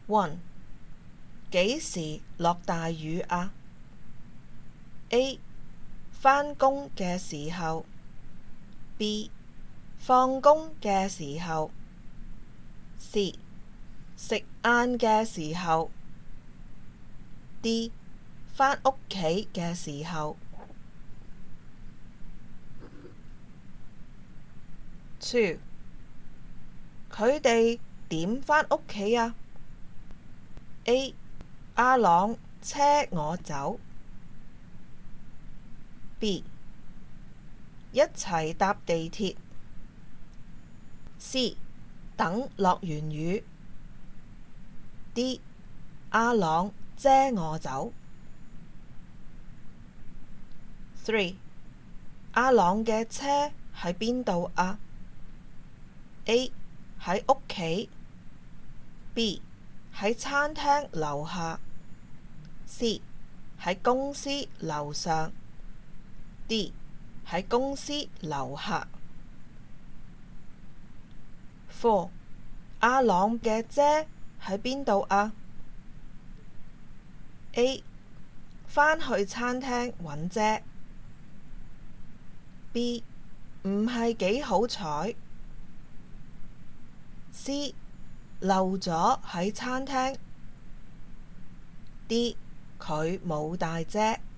1. 幾時落大雨啊？ A. 返工嘅時候。 B. 放工嘅時候。 C. 食晏嘅時候。 D. 返屋企嘅時候。 2. 佢哋點返屋企啊？ A. 阿朗車我走。 B. 一齊搭地鐵。 C. 等落完雨。 D. 阿朗遮我走。 3. 阿朗嘅車喺邊度啊？ A. 喺屋企。 B. 喺餐廳樓下。 C. 喺公司樓上。 D. 喺公司樓下。 4. 阿朗嘅遮喺邊度啊？ A. 返去餐廳揾遮。 B. 唔係幾好彩。 C. 漏咗喺餐廳。D. 佢冇帶遮。